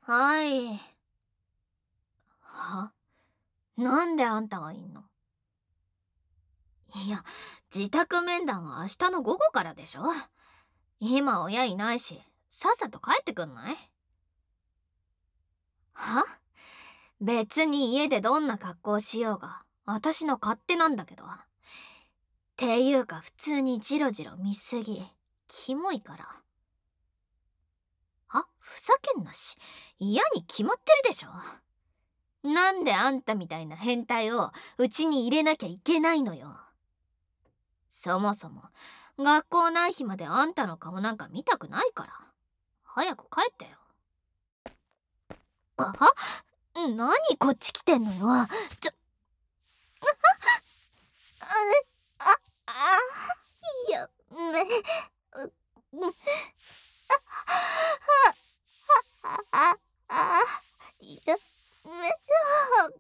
はい。は？なんであんたがいんの？いや、自宅面談は明日の午後からでしょ。今親いないし、さっさと帰ってくんない？は？別に家でどんな格好しようが、私の勝手なんだけど。っていうか普通にジロジロ見すぎ。キモいから。ふざけんなし。嫌に決まってるでしょ。なんであんたみたいな変態をうちに入れなきゃいけないのよ。そもそも学校ない日まであんたの顔なんか見たくないから。早く帰ってよ。何こっち来てんのよ。ちょ、あ、あ、やめ、う、あ、やめろ。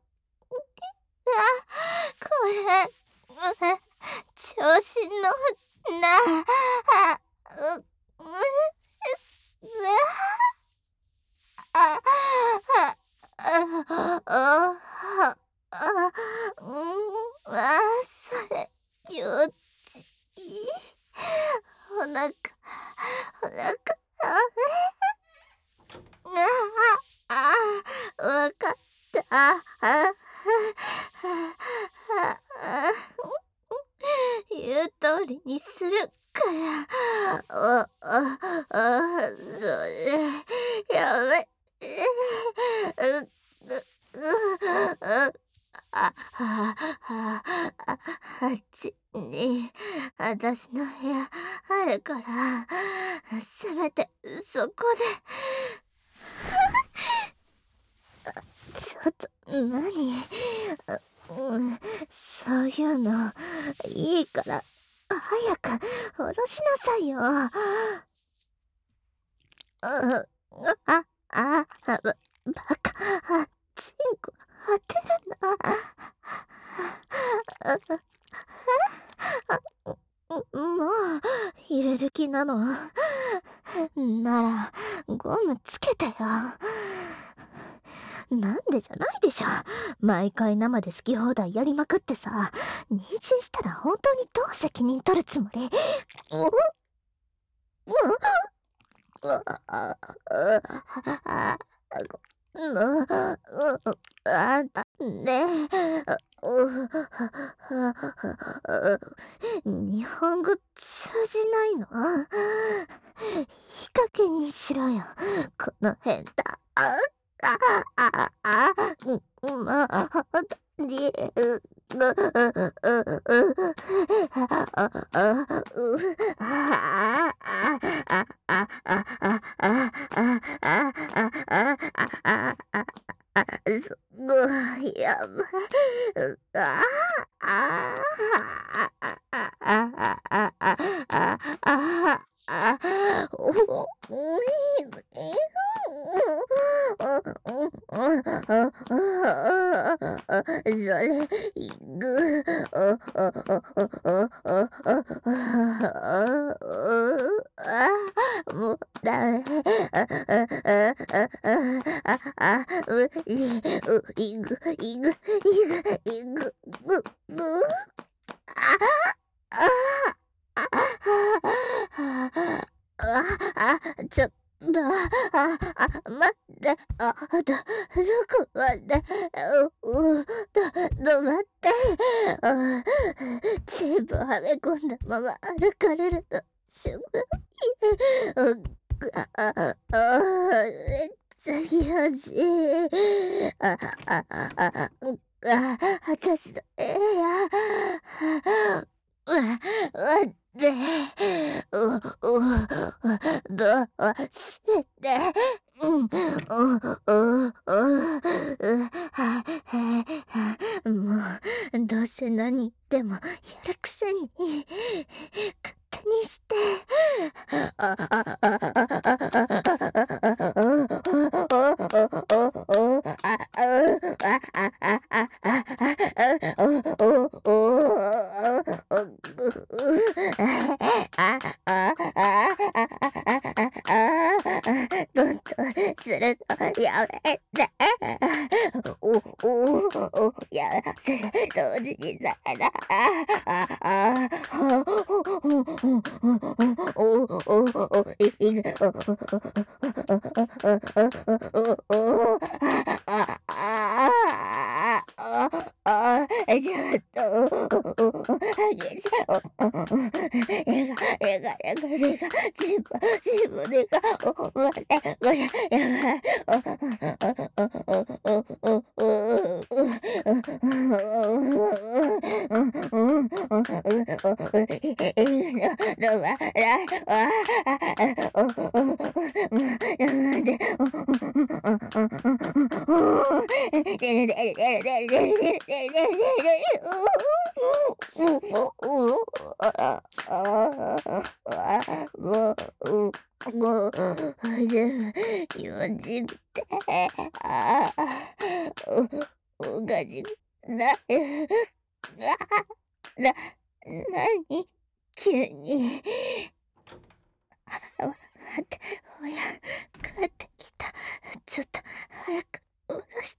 これ、調子乗んな。う、う、あ、あ、あ、あ、あ、それ、気持ちいい。お腹、お腹、わかった。言う通りにするから。それ、やめて。あっちに私の部屋あるから、せめてそこで。ちょっと何？そういうのいいから早く下ろしなさいよ。バカ。チンコ当てるな。もう入れる気なの？ならゴムつけてよ。なんでじゃないでしょ。毎回生で好き放題やりまくってさ、妊娠したら本当にどう責任取るつもり？ねえ、日本語通じないの？いい加減にしろよ、この変態。まあ、本当に、すごい、やばい。それ、ぐ、もうダメ。いぐ、いぐ、いぐ、いぐ、ぐ、ぐ、あ、あ、ちょっと、待って、どこまで、待って、チープはめ込んだまま歩かれると、すごい、めっちゃ気持ちいい。私の部屋、待って、ドア閉めて、もう、どうせ何言ってもやるくせに、勝手にして。 するのやめて。やらせる同時にさだ。ちょっと、激し自分でか、待って、これ、やばい。もう、気持ちよくて、おかしくない。な、に急に。待って、親、帰ってきた。ちょっと、早く、下ろして。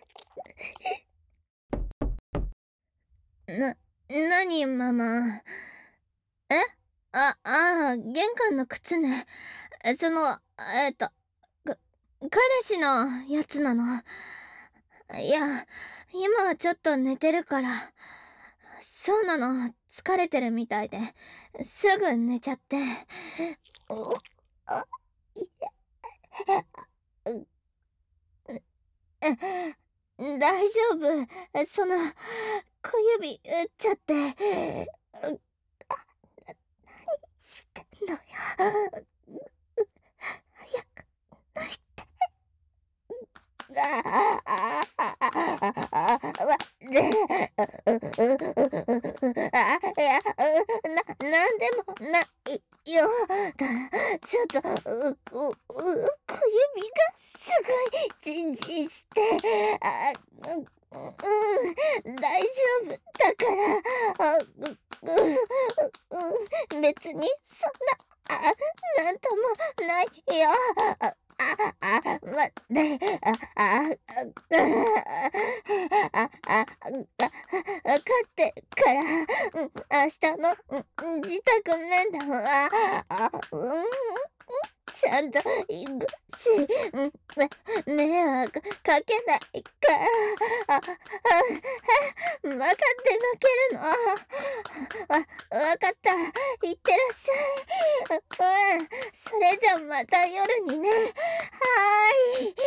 なに、ママ。え玄関の靴ね。その、か彼氏のやつなの。いや、今はちょっと寝てるから。そうなの、疲れてるみたいで、すぐ寝ちゃって。あ、いや、大丈夫。小指打っちゃって。してんのよ。早く泣いて。いや、なんでもないよ。ちょっと、小指がすごいジンジンして、大丈夫だから、別にそんな、なんともないよ。待って、わかってるから、明日の自宅面談は、ちゃんと行くし、迷惑かけないから、分かってかけるの。わかった。いってらっしゃい。それじゃまた夜にね。はーい。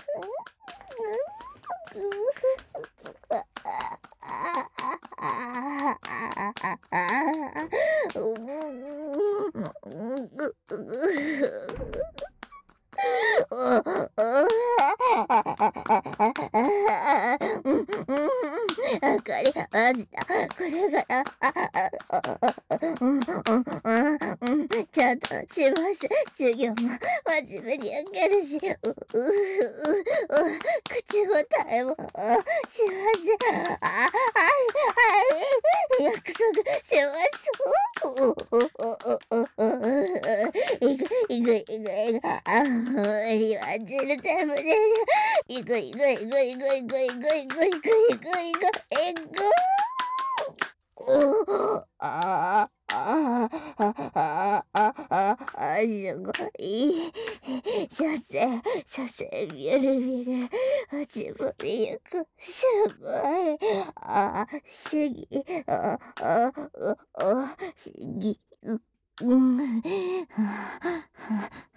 あかりマジだ。これから、ちゃんとします。授業も真面目にやけるし、口答えもします。約束します。いく。無理は汁全部出る。いく。すごい。射精ビュルビュル。自分でゆく。すごい。不思議。不思議。